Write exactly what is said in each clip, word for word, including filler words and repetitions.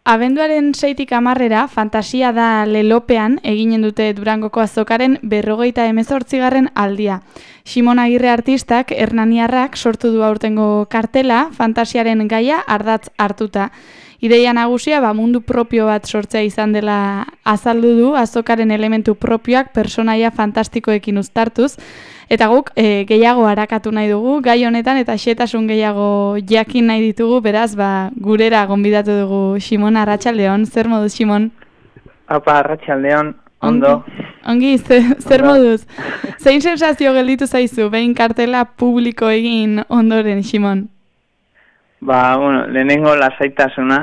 Abenduaren seitik hamarrera, Fantasia da lelopean eginen dute Durangoko azokaren berrogeita hemezortzigarren aldia. Ximon Agirre artistak, hernaniarrak sortu du aurtengo kartela, fantasiaren gaia ardatz hartuta. Ideia nagusia ba, mundu propio bat sortzea izan dela azaldu du, azokaren elementu propioak personaia fantastikoekin uztartuz, eta guk e, gehiago arakatu nahi dugu, gai honetan eta xetasun gehiago jakin nahi ditugu, beraz, ba, gurera gonbidatu dugu Ximon. Arratsaldeon, zer moduz, Ximon? Apa, arratsaldeon, ondo. Ongi, ongi ze, zer moduz? Zein sensazio gelditu zaizu, behin kartela publiko egin ondoren, Ximon? Ba, bueno, lehenengo lasaitasuna.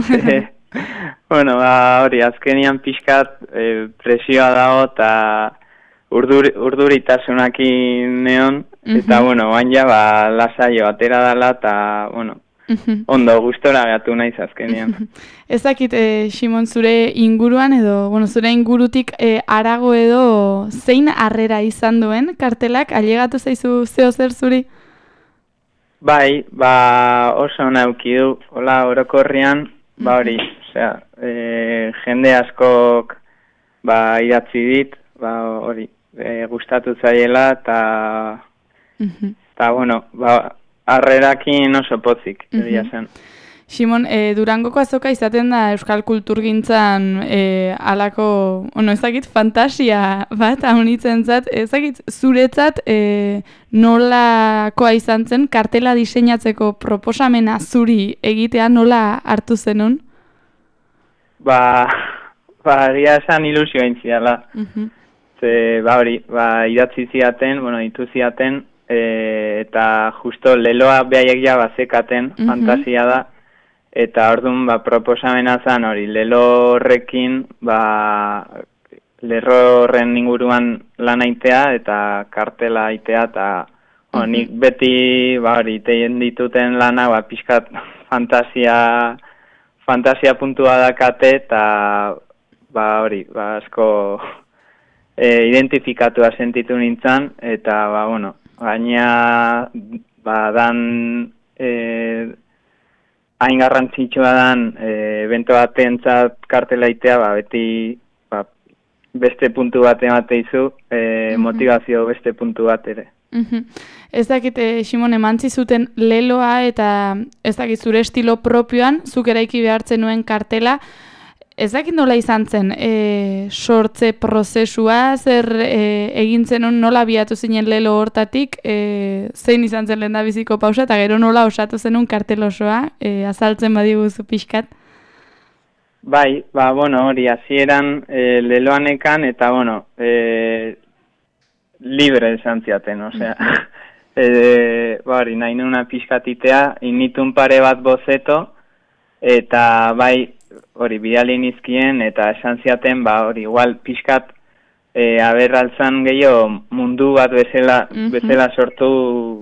bueno, ba, hori, azkenian pixkat e, presioa dago eta urdur, urduritasunakin neon, eta, uh-huh. bueno, bain ja, ba, lasaio atera dela, eta, bueno, uh-huh. ondo, gustora gatu naiz azkenian. Ez dakit, e, Ximon, zure inguruan edo, bueno, zure ingurutik e, arago edo zein harrera izan duen kartelak, ailegatu zaizu zeo zer zuri? Bai, ba, oso nauki du, hola, orokorrian, ba hori, osea, e, jende askok, ba, idatzi dit, ba, hori, e, gustatu zaiela, eta, uh-huh. eta, bueno, ba, harrerakin oso pozik, uh-huh. egia zen. Ximon, e, Durangoko azoka izaten da euskal kulturgintzan e, alako, ono, ezakit, fantasia bat, haunitzen zat, ezakit, zuretzat e, nolakoa izan zen, kartela diseinatzeko proposamena zuri egitea nola hartu zenun? Ba, ba, egia esan ilusio intziala. Uh-huh. Ze, ba hori, ba, idatzi ziaten, bueno, itu ziaten, e, eta justo leloa behaiek ja bazekaten, uh-huh. fantasia da, eta orduan ba, proposamena zen hori, lelo horrekin, ba, lerro horren inguruan lan aitea eta kartela aitea, eta uh-huh. nik beti ba, hori, teien dituten lana, ba, pixkat fantasia, fantasia puntua dakate, eta ba, hori, ba, asko e, identifikatua sentitu nintzen, eta ba, bueno, baina ba, dan e, hain garrantzitsua dan e, evento batentzat kartelaitea, ba, beti ba, beste puntu bat emateizu, e, uh-huh. motivazio beste puntu bat ere. Uh-huh. Ez dakit, e, Ximon, emantzi zuten leloa eta ez dakit zure estilo propioan, zuk eraiki behartzen nuen kartela, ez dakit nola izan zen e, sortze prozesua, zer e, egin zenun nola biatu zinen lelo hortatik, e, zein izan zen lehendabiziko pausa, eta gero nola osatu zenun kartel osoa, e, azaltzen badiguzu pixkat? Bai, ba, bueno, hori, hasieran e, leloanekan, eta, bueno, e, libre esan ziaten, osea, e, ba, hori, nahi nuna pixkatitea, initun pare bat bozeto, eta, bai, hori, bidali nizkien, eta esan ziaten, ba, hori, igual, pixkat, e, aberraltzan gehiago mundu bat bezala, uh-huh. bezala sortu,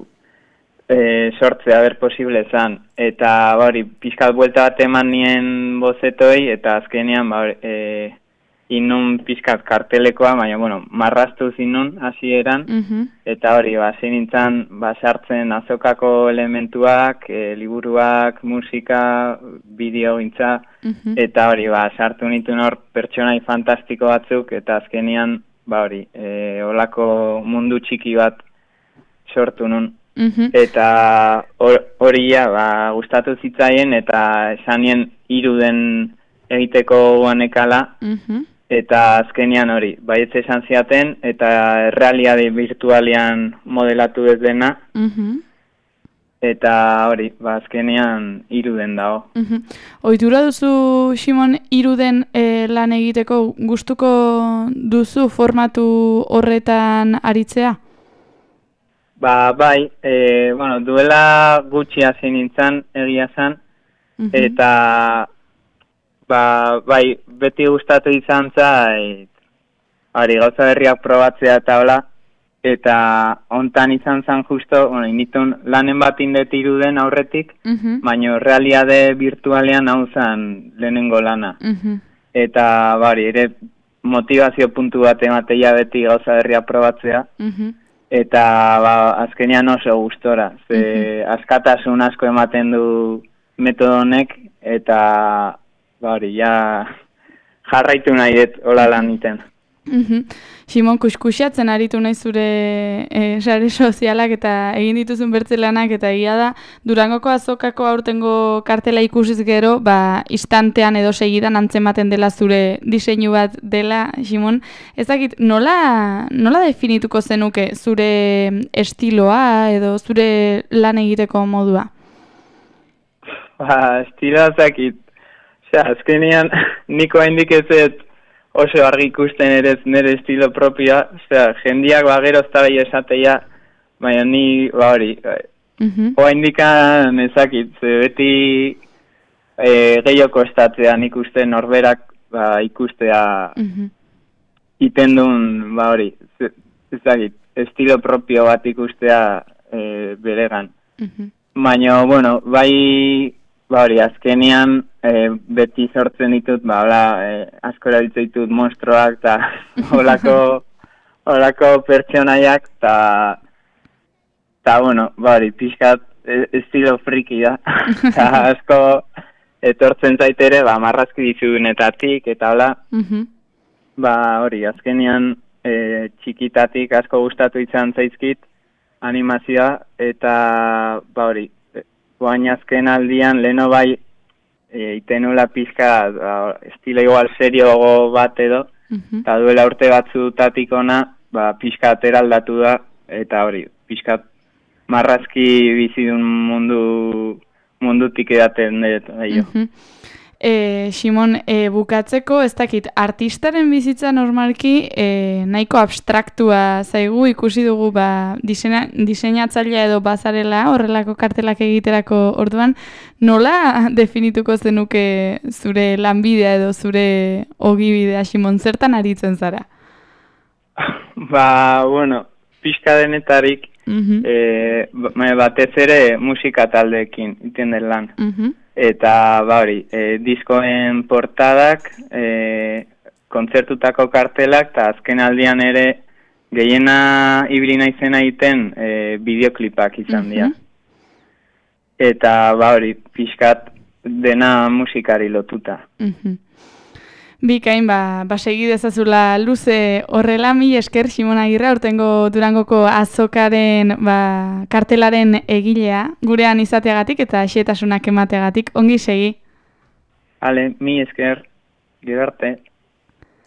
e, sortze, aber posible zan. Eta, ba, hori, pixkat buelta bat eman nien bozetoi, eta azkenean, ba, hori, e, inun pixkat kartelekoa, baina, bueno, marraztu zinun hasieran, uh-huh. eta hori, ba, zein nintzen, ba, sartzen azokako elementuak, e, liburuak, musika, bideo gintza, uh-huh. eta hori, ba, sartu nituen hor pertsonai fantastiko batzuk, eta azkenean, ba, hori, e, olako mundu txiki bat sortu nun. Uh-huh. Eta hori, ja, ba, gustatu zitzaien, eta esanien iruden egiteko guanekala, uh-huh. eta azkenean hori, baietz esan ziaten, eta errealiade virtualian modelatu ez dena, uh-huh. eta hori, ba, azkenean iruden dago. Uh-huh. Ohitura duzu, Ximon, iruden e, lan egiteko gustuko duzu formatu horretan aritzea? Ba, bai, e, bueno, duela gutxi hasi nintzen egia zen, uh-huh. eta ba, bai, beti gustatu izan zait, hori, gauza berriak probatzea eta hola, eta hontan izan zen justo, bueno, initun lanen bat indet iruden aurretik, uh-huh. baina realiade virtualean hau zen lehenengo lana. Uh-huh. Eta, bari, ere motivazio puntu bat emateia beti gauza berriak probatzea, uh-huh. eta ba, azkenean oso gustora, ze uh-huh. askatasun asko ematen du metodo honek, eta ba hori, ja jarraitu nahi dut hola lan iten. Mhm. Simon, kuskusiatzen aritu nahi zure e, sare sozialak eta egin dituzun bertzelanak eta egia da Durangoko azokako aurtengo kartela ikusiz gero, ba, instantean edo segidan antzematen dela zure diseinu bat dela, Simon. Ez dakit, nola, nola definituko zenuke zure estiloa edo zure lan egiteko modua? Ba, estiloa zakit. Osea, azkenean, niko haindik ez ez oso argi ikusten ere nire estilo propioa, osea, jendiak ba gero ez da esateia, baina ni, ba hori, Mhm. hoa indikan ezakit, ze beti e, gehiago kostatzea nik uste norberak ba, ikustea Mhm. iten duen, ba hori, ze- ezakit, estilo propio bat ikustea e, beregan. Mhm. Baina, bueno, bai, ba hori, azkenean e, beti sortzen ditut, ba, hola, e, asko erabiltzen ditut monstroak, eta holako, holako pertsonaiak, eta, eta, bueno, ba hori, pixkat e, estilo friki da, eta asko etortzen zaitere, ba, marrazki dizunetatik, eta hola, Mhm. ba hori, azkenean e, txikitatik asko gustatu izan zaizkit animazioa, eta, ba hori, Oain azken aldian, leheno bai, e, itenula pizka, ba, estilo igual seriogo bat edo, Mhm. eta duela urte batzutatik ona, ba, pizka atera aldatu da, eta hori, pizka marrazki bizidun mundu, mundutik edaten dut, aio. Mhm. E, Simon, e, bukatzeko, ez dakit, artistaren bizitza normalki e, nahiko abstraktua zaigu, ikusi dugu ba, diseina, diseinatzailea edo bazarela horrelako kartelak egiterako orduan, nola definituko zenuke zure lanbidea edo zure ogibidea, Simon, zertan aritzen zara? Ba, bueno, pixka denetarik, Mhm. e, ba- batez ere musika taldeekin, iten den lan. Mhm. Eta, ba hori, e, diskoen portadak, e, kontzertutako kartelak, eta azken aldian ere gehiena ibili naizena egiten e, bideoklipak izan dira. Mhm. Eta, ba hori, pixkat dena musikari lotuta. Mhm. Bikain, ba, ba segi dezazula luze horrela, mil esker Simon Agirre, aurtengo Durangoko azokaren ba, kartelaren egilea, gurean izateagatik eta xehetasunak emateagatik, ongi segi. Ale, mi esker, gero arte.